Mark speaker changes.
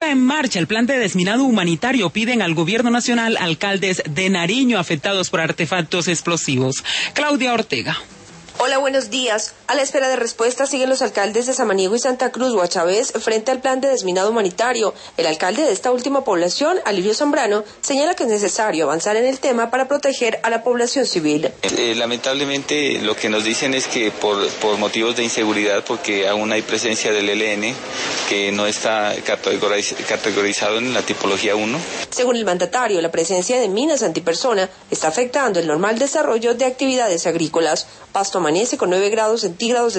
Speaker 1: En marcha el plan de desminado humanitario. Piden al gobierno nacional alcaldes de Nariño afectados por artefactos explosivos. Claudia Ortega.
Speaker 2: Hola, buenos días. A la espera de respuesta siguen los alcaldes de Samaniego y Santa Cruz, Guachavés, frente al plan de desminado humanitario. El alcalde de esta última población, Alirio Zambrano, señala que es necesario avanzar en el tema para proteger a la población civil.
Speaker 3: Lamentablemente lo que nos dicen es que por motivos de inseguridad, porque aún hay presencia del ELN que no está categorizado en la tipología 1.
Speaker 2: Según el mandatario, la presencia de minas antipersona está afectando el normal desarrollo de actividades agrícolas. Pasto amanece con 9 grados centígrados de